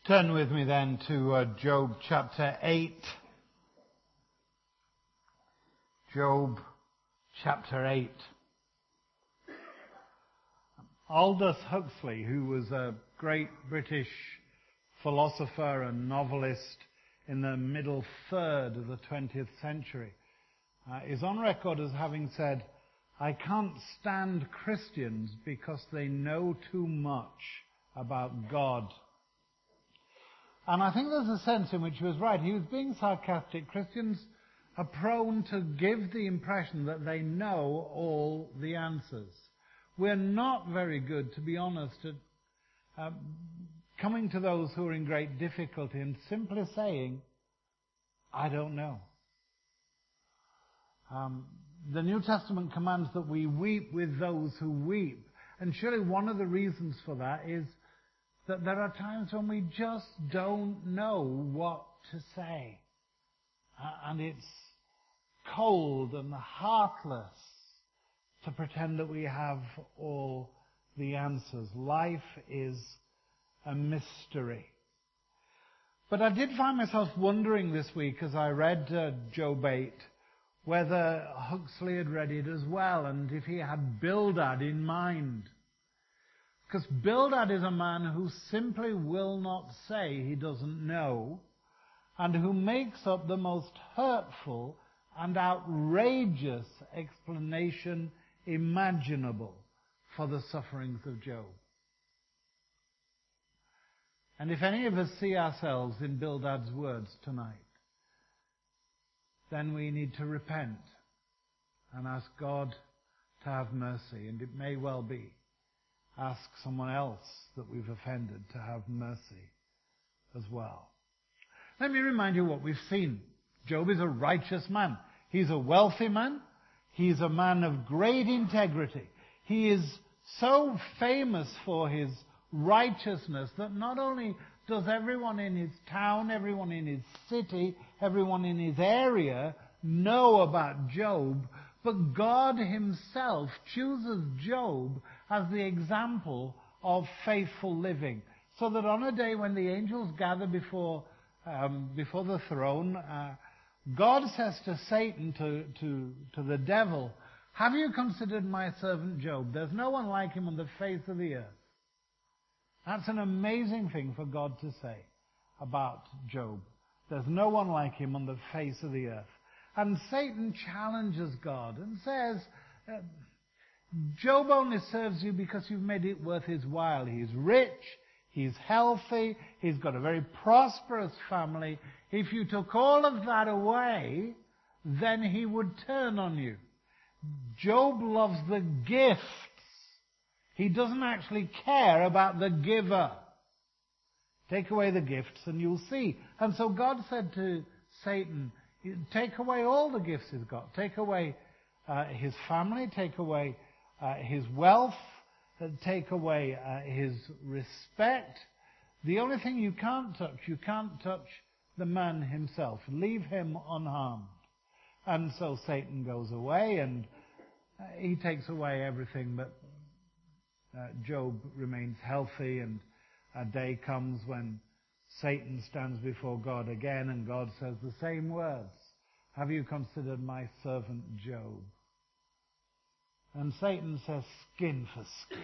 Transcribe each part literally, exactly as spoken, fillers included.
Turn with me then to uh, Job chapter eight. Job chapter eight. Aldous Huxley, who was a great British philosopher and novelist in the middle third of the twentieth century, uh, is on record as having said, "I can't stand Christians because they know too much about God." And I think there's a sense in which he was right. He was being sarcastic. Christians are prone to give the impression that they know all the answers. We're not very good, to be honest, at uh, coming to those who are in great difficulty and simply saying, "I don't know." Um, the New Testament commands that we weep with those who weep. And surely one of the reasons for that is that there are times when we just don't know what to say. Uh, and it's cold and heartless to pretend that we have all the answers. Life is a mystery. But I did find myself wondering this week as I read uh, Job eight whether Huxley had read it as well and if he had Bildad in mind. Because Bildad is a man who simply will not say he doesn't know and who makes up the most hurtful and outrageous explanation imaginable for the sufferings of Job. And if any of us see ourselves in Bildad's words tonight, then we need to repent and ask God to have mercy. And it may well be ask someone else that we've offended to have mercy as well. Let me remind you what we've seen. Job is a righteous man. He's a wealthy man. He's a man of great integrity. He is so famous for his righteousness that not only does everyone in his town, everyone in his city, everyone in his area know about Job, but God himself chooses Job as the example of faithful living. So that on a day when the angels gather before um, before the throne, uh, God says to Satan, to, to, to the devil, "Have you considered my servant Job? There's no one like him on the face of the earth." That's an amazing thing for God to say about Job. There's no one like him on the face of the earth. And Satan challenges God and says, uh, Job only serves you because you've made it worth his while. He's rich, he's healthy, he's got a very prosperous family. If you took all of that away, then he would turn on you. Job loves the gifts. He doesn't actually care about the giver. Take away the gifts and you'll see. And so God said to Satan, take away all the gifts he's got. Take away uh, his family, take away uh, his wealth, uh, take away uh, his respect. The only thing you can't touch, you can't touch the man himself. Leave him unharmed. And so Satan goes away and uh, he takes away everything, but uh, Job remains healthy, and a day comes when Satan stands before God again and God says the same words. "Have you considered my servant Job?" And Satan says, "Skin for skin.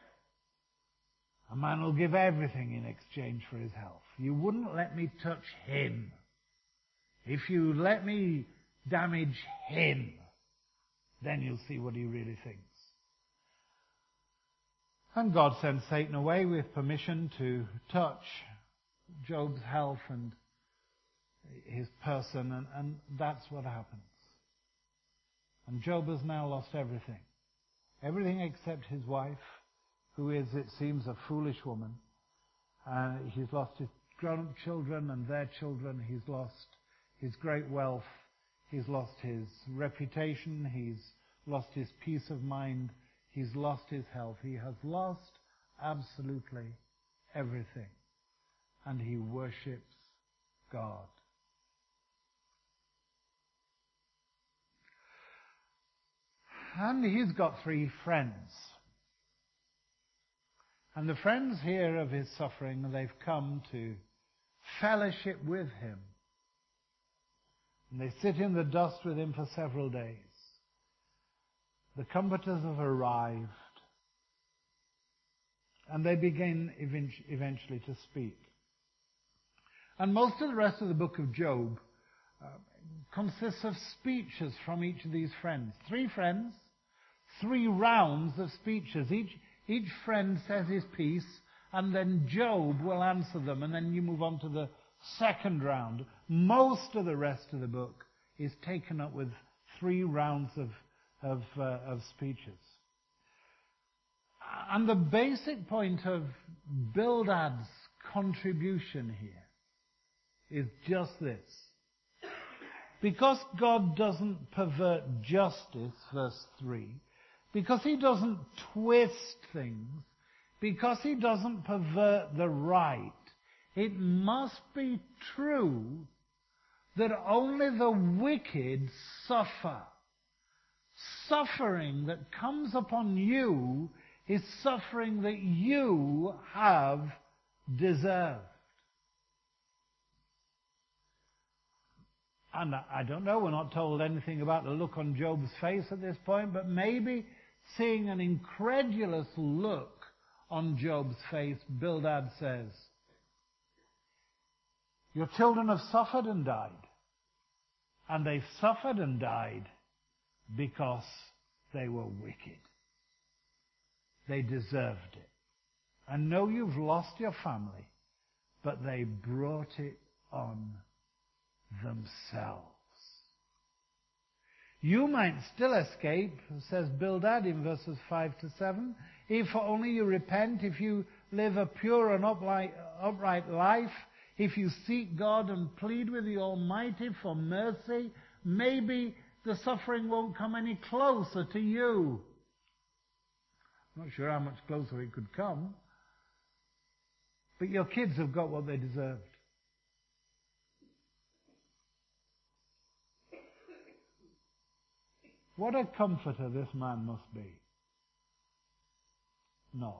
A man will give everything in exchange for his health. You wouldn't let me touch him. If you let me damage him, then you'll see what he really thinks." And God sends Satan away with permission to touch Job's health and his person, and, and that's what happens. And Job has now lost everything. Everything except his wife, who is, it seems, a foolish woman. Uh, he's lost his grown-up children and their children. He's lost his great wealth. He's lost his reputation. He's lost his peace of mind. He's lost his health. He has lost absolutely everything. And he worships God. And he's got three friends. And the friends here of his suffering, they've come to fellowship with him. And they sit in the dust with him for several days. The comforters have arrived. And they begin eventually to speak. And most of the rest of the book of Job uh, consists of speeches from each of these friends. Three friends, three rounds of speeches. Each, each friend says his piece, and then Job will answer them, and then you move on to the second round. Most of the rest of the book is taken up with three rounds of, of, uh, of speeches. And the basic point of Bildad's contribution here is just this. Because God doesn't pervert justice, verse three, because he doesn't twist things, because he doesn't pervert the right, it must be true that only the wicked suffer. Suffering that comes upon you is suffering that you have deserved. And I don't know, we're not told anything about the look on Job's face at this point, but maybe seeing an incredulous look on Job's face, Bildad says, your children have suffered and died. And they've suffered and died because they were wicked. They deserved it. I know you've lost your family, but they brought it on themselves. You might still escape, says Bildad in verses five to seven, if only you repent, if you live a pure and upright, upright life, if you seek God and plead with the Almighty for mercy, maybe the suffering won't come any closer to you. I'm not sure how much closer it could come. But your kids have got what they deserved. What a comforter this man must be. Not.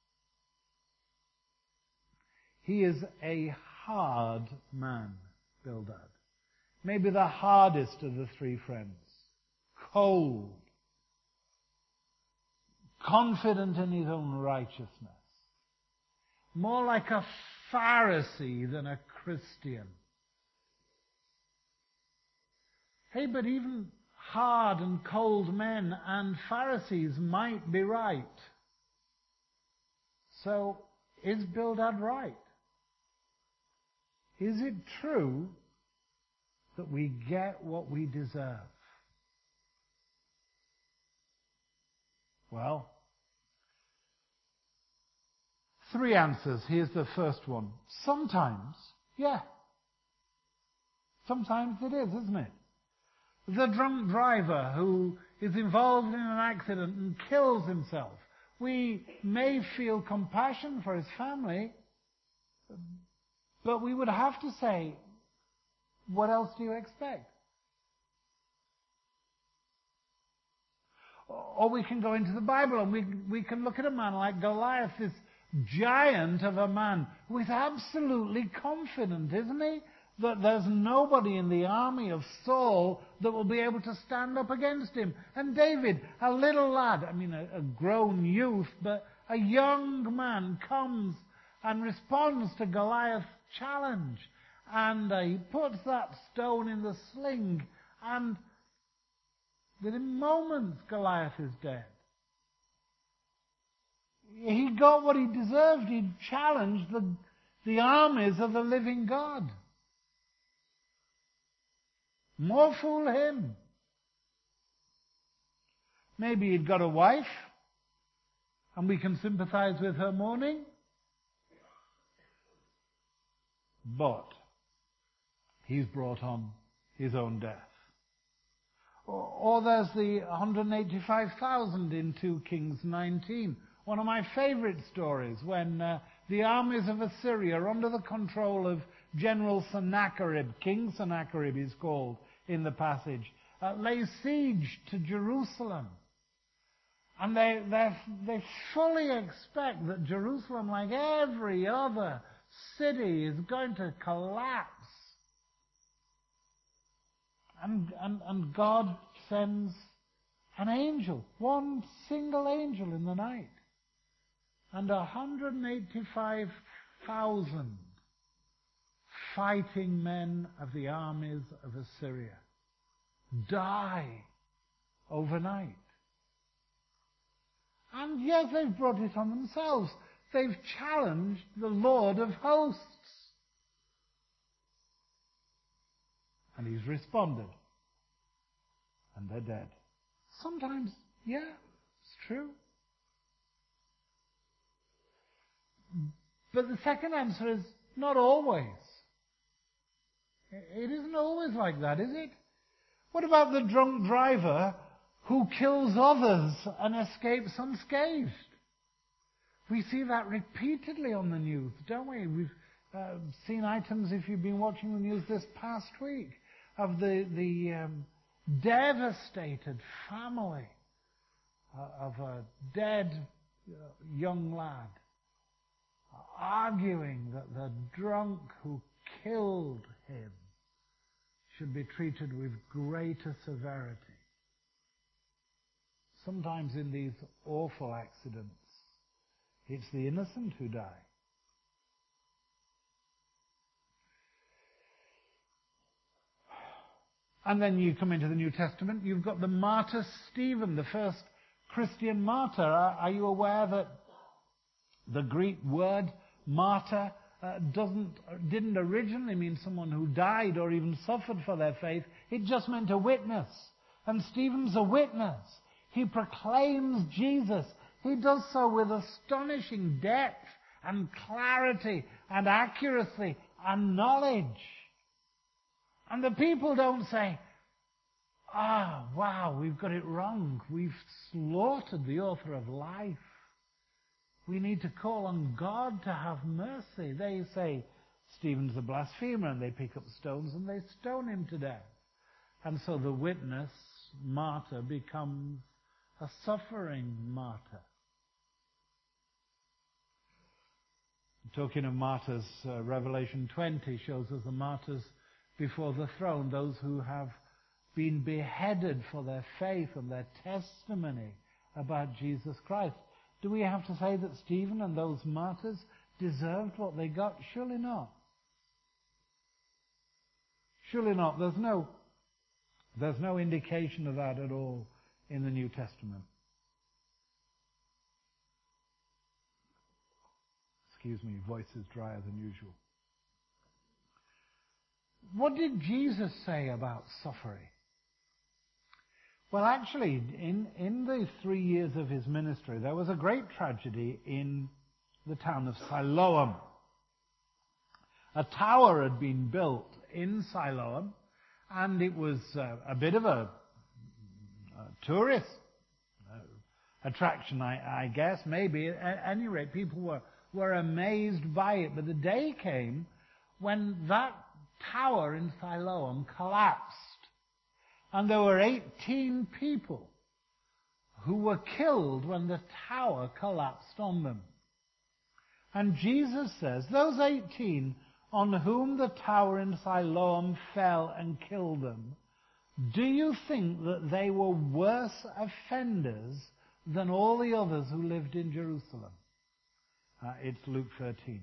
He is a hard man, Bildad. Maybe the hardest of the three friends. Cold. Confident in his own righteousness. More like a Pharisee than a Christian. Hey, but even hard and cold men and Pharisees might be right. So, is Bildad right? Is it true that we get what we deserve? Well, three answers. Here's the first one. Sometimes, yeah. Sometimes it is, isn't it? The drunk driver who is involved in an accident and kills himself. We may feel compassion for his family, but we would have to say, what else do you expect? Or we can go into the Bible and we, we can look at a man like Goliath, this giant of a man who is absolutely confident, isn't he? That there's nobody in the army of Saul that will be able to stand up against him. And David, a little lad, I mean a, a grown youth, but a young man comes and responds to Goliath's challenge. And uh, he puts that stone in the sling, and within moments Goliath is dead. He got what he deserved. He challenged the, the armies of the living God. More fool him. Maybe he'd got a wife, and we can sympathize with her mourning. But he's brought on his own death. Or, or there's the one hundred eighty-five thousand in two Kings nineteen. One of my favorite stories, when uh, the armies of Assyria are under the control of General Sennacherib, King Sennacherib is called in the passage, uh, lay siege to Jerusalem. And they, they fully expect that Jerusalem, like every other city is going to collapse. And, and, and God sends an angel, one single angel in the night. And one hundred eighty-five thousand fighting men of the armies of Assyria die overnight. And yes, they've brought it on themselves. They've challenged the Lord of hosts. And he's responded. And they're dead. Sometimes, yeah, it's true. But the second answer is not always. It isn't always like that, is it? What about the drunk driver who kills others and escapes unscathed? We see that repeatedly on the news, don't we? We've uh, seen items, if you've been watching the news this past week, of the, the um, devastated family uh, of a dead uh, young lad, arguing that the drunk who killed him should be treated with greater severity. Sometimes in these awful accidents, it's the innocent who die. And then you come into the New Testament, you've got the martyr Stephen, the first Christian martyr. Are, are you aware that the Greek word martyr uh, doesn't didn't originally mean someone who died or even suffered for their faith? It just meant a witness. And Stephen's a witness. He proclaims Jesus. He does so with astonishing depth and clarity and accuracy and knowledge. And the people don't say, ah, oh, wow, we've got it wrong. We've slaughtered the author of life. We need to call on God to have mercy. They say, Stephen's a blasphemer, and they pick up stones and they stone him to death. And so the witness, martyr, becomes a suffering martyr. Talking of martyrs, uh, Revelation twenty shows us the martyrs before the throne, those who have been beheaded for their faith and their testimony about Jesus Christ. Do we have to say that Stephen and those martyrs deserved what they got? Surely not. Surely not. There's no, there's no indication of that at all in the New Testament. Excuse me, voice is drier than usual. What did Jesus say about suffering? Well, actually, in, in the three years of his ministry, there was a great tragedy in the town of Siloam. A tower had been built in Siloam, and it was uh, a bit of a, a tourist uh, attraction, I, I guess, maybe. At any rate, people were, were amazed by it. But the day came when that tower in Siloam collapsed. And there were eighteen people who were killed when the tower collapsed on them. And Jesus says, those eighteen on whom the tower in Siloam fell and killed them, do you think that they were worse offenders than all the others who lived in Jerusalem? Uh, it's Luke thirteen.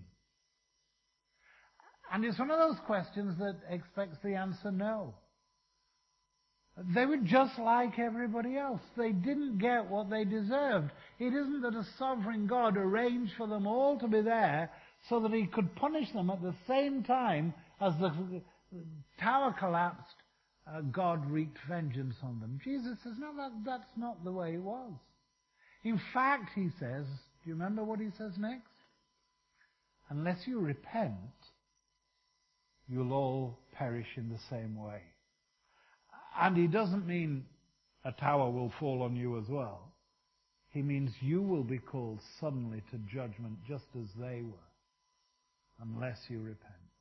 And it's one of those questions that expects the answer no. They were just like everybody else. They didn't get what they deserved. It isn't that a sovereign God arranged for them all to be there so that he could punish them at the same time as the tower collapsed. Uh, God wreaked vengeance on them. Jesus says, no, that, that's not the way it was. In fact, he says, do you remember what he says next? Unless you repent, you'll all perish in the same way. And he doesn't mean a tower will fall on you as well. He means you will be called suddenly to judgment just as they were, unless you repent.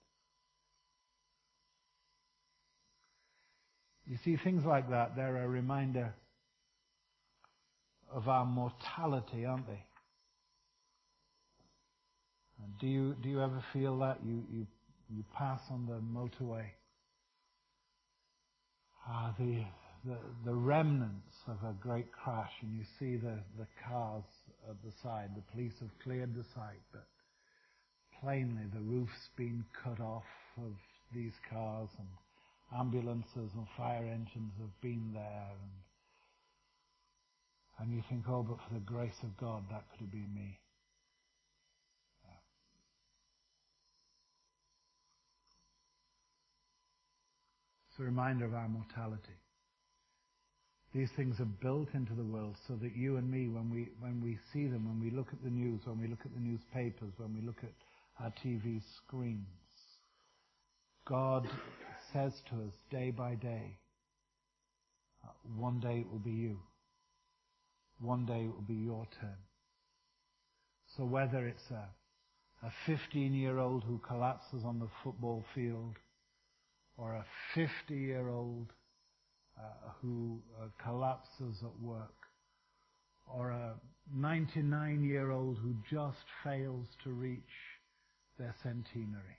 You see, things like that, they're a reminder of our mortality, aren't they? Uh, do you do you ever feel that you you you pass on the motorway? Ah, the the the remnants of a great crash, and you see the the cars at the side. The police have cleared the site, but plainly the roof's been cut off of these cars, and ambulances and fire engines have been there, and and you think, oh, but for the grace of God, that could have been me. Yeah. It's a reminder of our mortality. These things are built into the world so that you and me, when we when we see them, when we look at the news, when we look at the newspapers, when we look at our T V screens, God says to us day by day, uh, one day it will be you. One day it will be your turn. So whether it's a, a fifteen-year-old who collapses on the football field, or a fifty-year-old uh, who uh, collapses at work, or a ninety-nine-year-old who just fails to reach their centenary,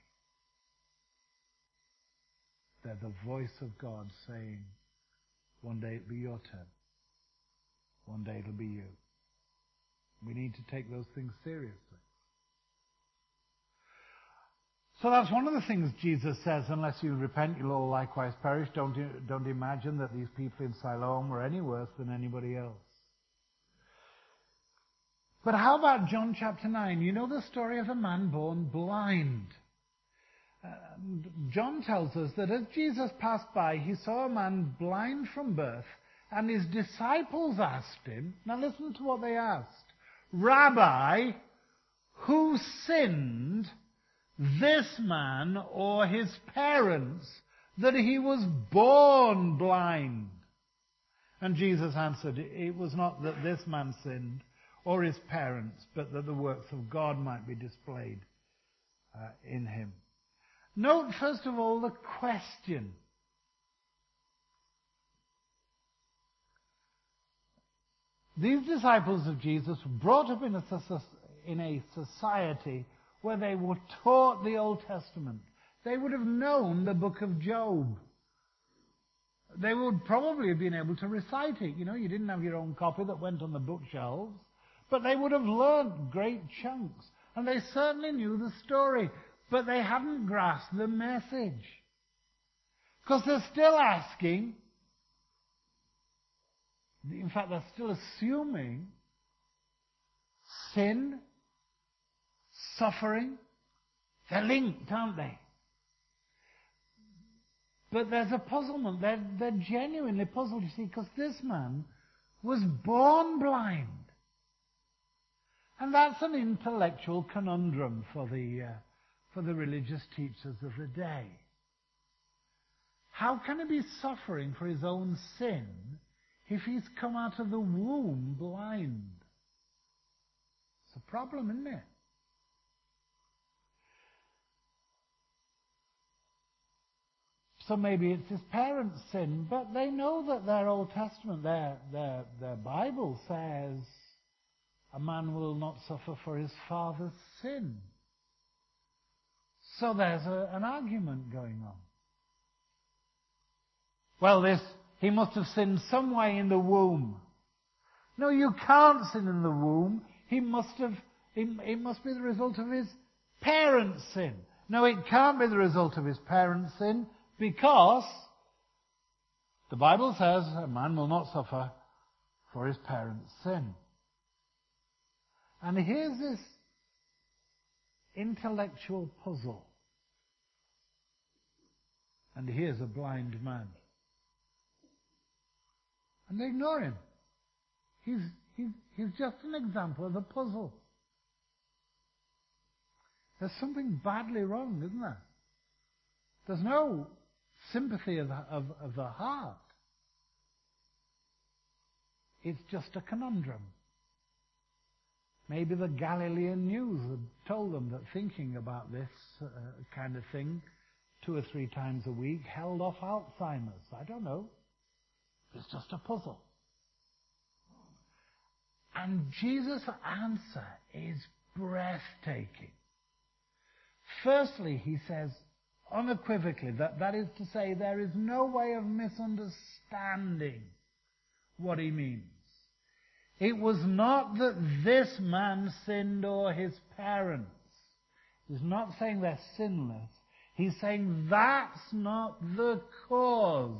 they're the voice of God saying, one day it'll be your turn. One day it'll be you. We need to take those things seriously. So that's one of the things Jesus says, unless you repent, you'll all likewise perish. Don't, don't imagine that these people in Siloam were any worse than anybody else. But how about John chapter nine? You know the story of a man born blind. Uh, John tells us that as Jesus passed by, he saw a man blind from birth, and his disciples asked him, now listen to what they asked, Rabbi, who sinned, this man or his parents, that he was born blind? And Jesus answered, it was not that this man sinned or his parents, but that the works of God might be displayed uh, in him. Note first of all the question. These disciples of Jesus were brought up in a, in a society where they were taught the Old Testament. They would have known the book of Job. They would probably have been able to recite it. You know, you didn't have your own copy that went on the bookshelves, but they would have learned great chunks. And they certainly knew the story, but they hadn't grasped the message. Because they're still asking, in fact, they're still assuming sin, suffering, they're linked, aren't they? But there's a puzzlement. They're, they're genuinely puzzled, you see, because this man was born blind. And that's an intellectual conundrum for the, uh, for the religious teachers of the day. How can he be suffering for his own sin if he's come out of the womb blind? It's a problem, isn't it? So maybe it's his parents' sin, but they know that their Old Testament, their, their, their Bible says a man will not suffer for his father's sin. So there's a, an argument going on. Well, this, he must have sinned some way in the womb. No, you can't sin in the womb. He must have, it, it must be the result of his parents' sin. No, it can't be the result of his parents' sin, because the Bible says a man will not suffer for his parents' sin. And here's this intellectual puzzle. And here's a blind man. And they ignore him. He's, he's, he's just an example of the puzzle. There's something badly wrong, isn't there? There's no sympathy of the, of, of the heart. It's just a conundrum. Maybe the Galilean news had told them that thinking about this uh, kind of thing two or three times a week held off Alzheimer's. I don't know. It's just a puzzle. And Jesus' answer is breathtaking. Firstly, he says unequivocally, that, that is to say, there is no way of misunderstanding what he means. It was not that this man sinned or his parents. He's not saying they're sinless. He's saying that's not the cause.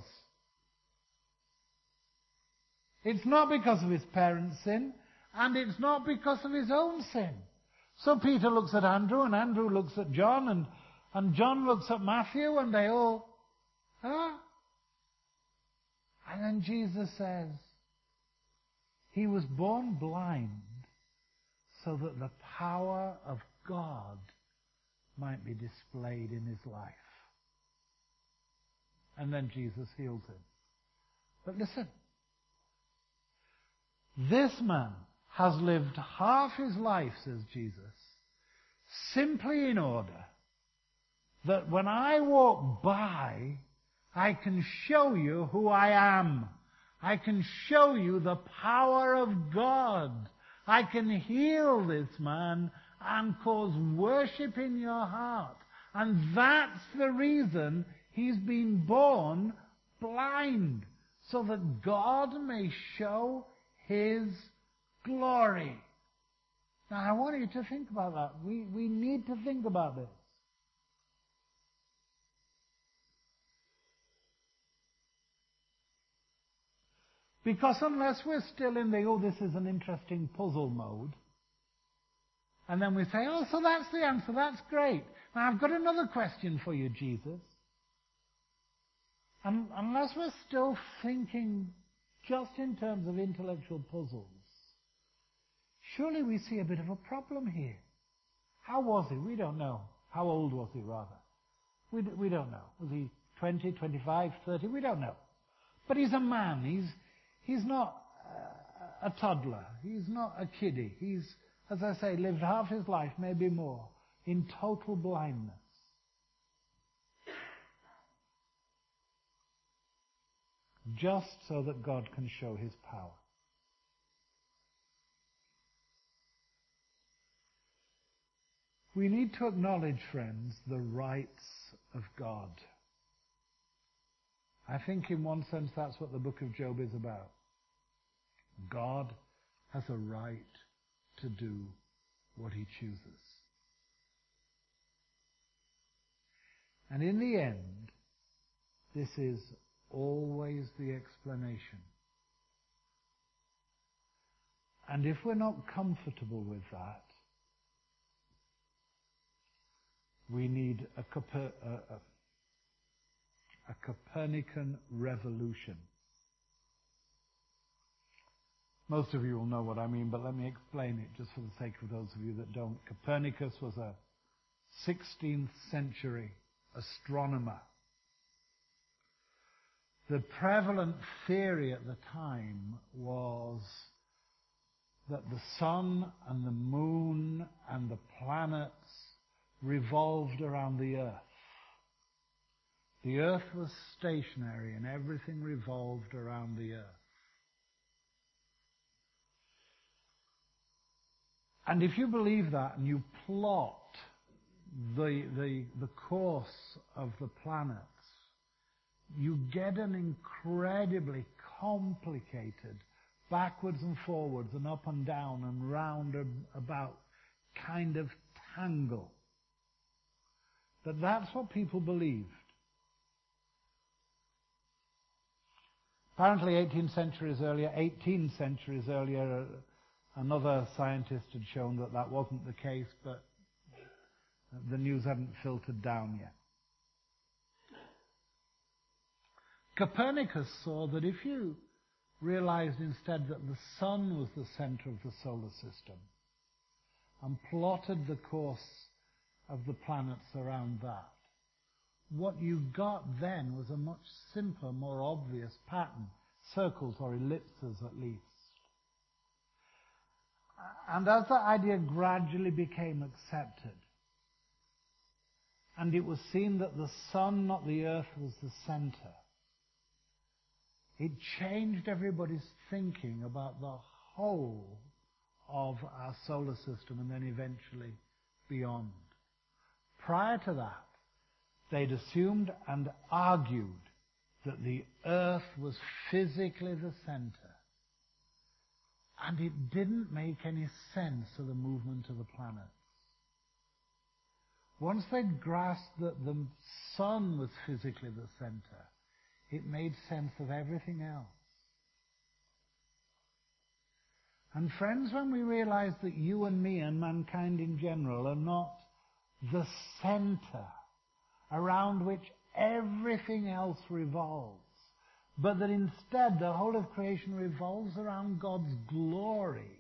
It's not because of his parents' sin, and it's not because of his own sin. So Peter looks at Andrew, and Andrew looks at John, and, and John looks at Matthew, and they all, huh? And then Jesus says, he was born blind so that the power of God might be displayed in his life. And then Jesus heals him. But listen, this man has lived half his life, says Jesus, simply in order that when I walk by, I can show you who I am. I can show you the power of God. I can heal this man and cause worship in your heart. And that's the reason he's been born blind, so that God may show his glory. Now I want you to think about that. We, we need to think about this. Because unless we're still in the, oh, this is an interesting puzzle mode, and then we say, oh, so that's the answer, that's great. Now I've got another question for you, Jesus. And unless we're still thinking just in terms of intellectual puzzles, surely we see a bit of a problem here. How was he? We don't know. How old was he, rather? We, we don't know. Was he twenty, twenty-five, thirty? We don't know. But he's a man. He's, he's not a toddler. He's not a kiddie. He's, as I say, lived half his life, maybe more, in total blindness. Just so that God can show his power. We need to acknowledge, friends, the rights of God. I think in one sense that's what the book of Job is about. God has a right to do what he chooses. And in the end, this is always the explanation. And if we're not comfortable with that, we need a, Coper- a, a, a Copernican revolution. Most of you will know what I mean, but let me explain it just for the sake of those of you that don't. Copernicus was a sixteenth century astronomer. The prevalent theory at the time was that the sun and the moon and the planets revolved around the earth. The earth was stationary and everything revolved around the earth. And if you believe that and you plot the, the, the course of the planets, you get an incredibly complicated backwards and forwards and up and down and round and about kind of tangle. But that's what people believed. Apparently eighteen centuries earlier, eighteen centuries earlier, another scientist had shown that that wasn't the case, but the news hadn't filtered down yet. Copernicus saw that if you realized instead that the sun was the center of the solar system and plotted the course of the planets around that, what you got then was a much simpler, more obvious pattern, circles or ellipses at least. And as that idea gradually became accepted, and it was seen that the sun, not the earth, was the center, it changed everybody's thinking about the whole of our solar system and then eventually beyond. Prior to that, they'd assumed and argued that the earth was physically the center. And it didn't make any sense of the movement of the planets. Once they'd grasped that the sun was physically the center, it made sense of everything else. And friends, when we realize that you and me and mankind in general are not the center around which everything else revolves, but that instead the whole of creation revolves around God's glory,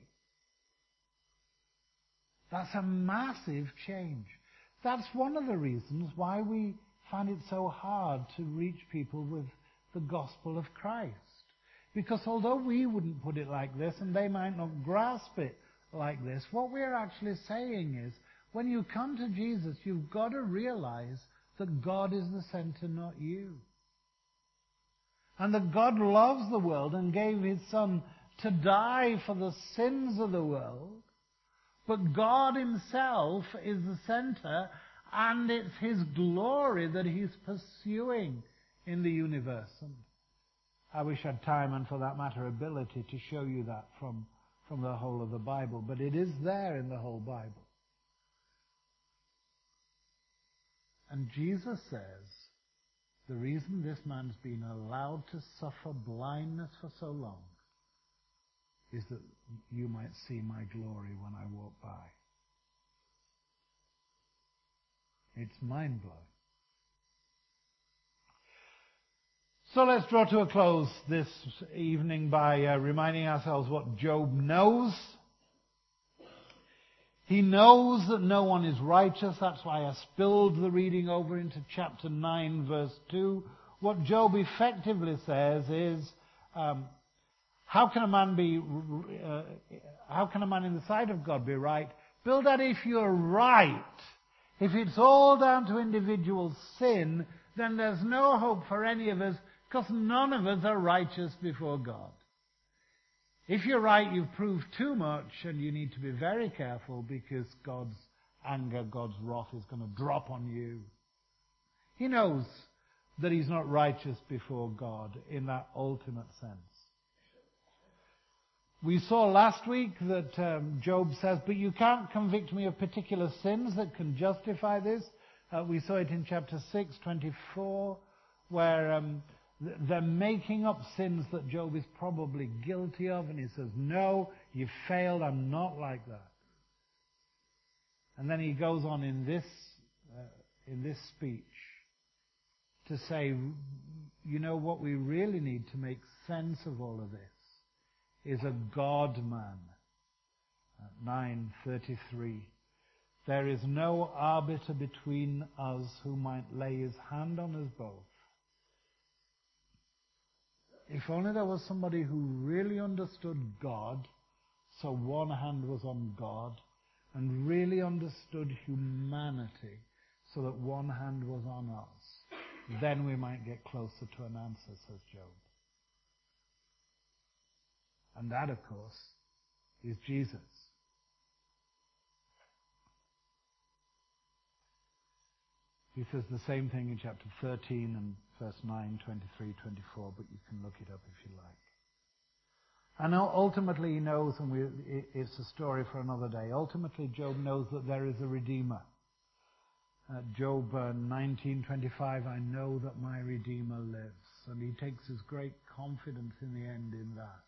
that's a massive change. That's one of the reasons why we find it so hard to reach people with the gospel of Christ. Because although we wouldn't put it like this, and they might not grasp it like this, what we're actually saying is, when you come to Jesus, you've got to realize that God is the center, not you. And that God loves the world and gave His Son to die for the sins of the world. But God Himself is the center, and it's His glory that He's pursuing in the universe. And I wish I had time and, for that matter, ability to show you that from, from the whole of the Bible. But it is there in the whole Bible. And Jesus says, the reason this man's been allowed to suffer blindness for so long is that you might see my glory when I walk by. It's mind-blowing. So let's draw to a close this evening by uh, reminding ourselves what Job knows. He knows that no one is righteous. That's why I spilled the reading over into chapter nine, verse two. What Job effectively says is, um, how can a man be, uh, how can a man in the sight of God be right? Bildad, if you're right, if it's all down to individual sin, then there's no hope for any of us, because none of us are righteous before God. If you're right, you've proved too much, and you need to be very careful, because God's anger, God's wrath is going to drop on you. He knows that he's not righteous before God in that ultimate sense. We saw last week that um, Job says, but you can't convict me of particular sins that can justify this. Uh, we saw it in chapter six, twenty-four, where um, they're making up sins that Job is probably guilty of, and he says, no, you failed, I'm not like that. And then he goes on in this, uh, in this speech to say, you know what we really need to make sense of all of this is a God-man. nine thirty-three. There is no arbiter between us who might lay his hand on us both. If only there was somebody who really understood God, so one hand was on God, and really understood humanity, so that one hand was on us, then we might get closer to an answer, says Job. And that, of course, is Jesus. He says the same thing in chapter thirteen and verse nine, twenty-three, twenty-four, but you can look it up if you like. And ultimately he knows, and we, it's a story for another day, ultimately Job knows that there is a Redeemer. Uh, Job uh, nineteen twenty-five, I know that my Redeemer lives. And he takes his great confidence in the end in that.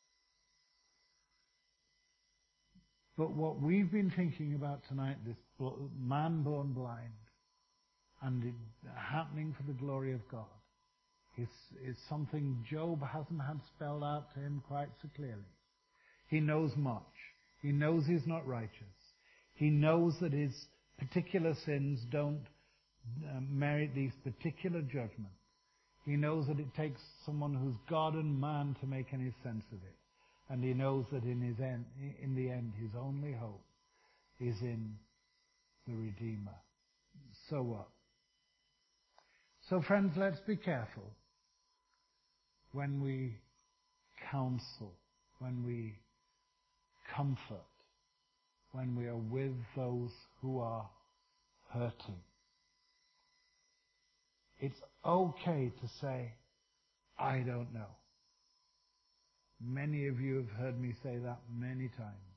But what we've been thinking about tonight, this man born blind, and it happening for the glory of God, is, is something Job hasn't had spelled out to him quite so clearly. He knows much. He knows he's not righteous. He knows that his particular sins don't uh, merit these particular judgments. He knows that it takes someone who's God and man to make any sense of it. And he knows that in his end, in the end, his only hope is in the Redeemer. So what? So friends, let's be careful when we counsel, when we comfort, when we are with those who are hurting. It's okay to say, I don't know. Many of you have heard me say that many times.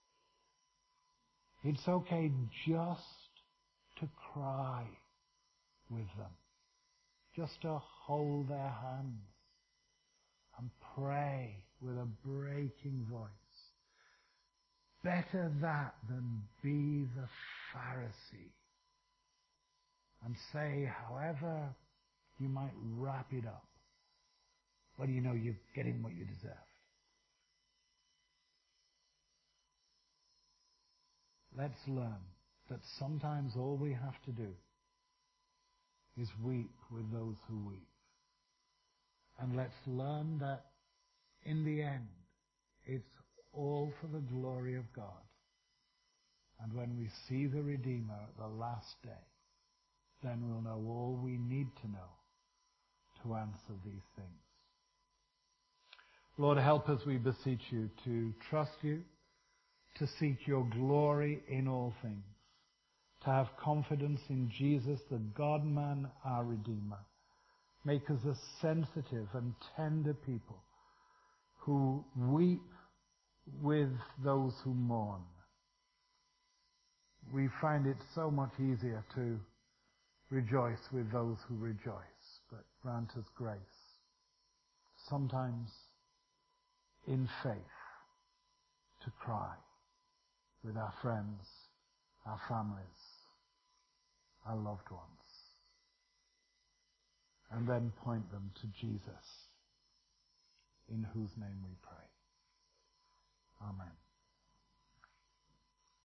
It's okay just to cry with them. Just to hold their hands and pray with a breaking voice. Better that than be the Pharisee and say however you might wrap it up. But you know you're getting what you deserve. Let's learn that sometimes all we have to do is weep with those who weep. And let's learn that in the end, it's all for the glory of God. And when we see the Redeemer at the last day, then we'll know all we need to know to answer these things. Lord, help us, we beseech you, to trust you, to seek your glory in all things, to have confidence in Jesus, the God-man, our Redeemer. Make us a sensitive and tender people who weep with those who mourn. We find it so much easier to rejoice with those who rejoice, but grant us grace, sometimes in faith, to cry with our friends, our families, our loved ones, and then point them to Jesus, in whose name we pray. Amen.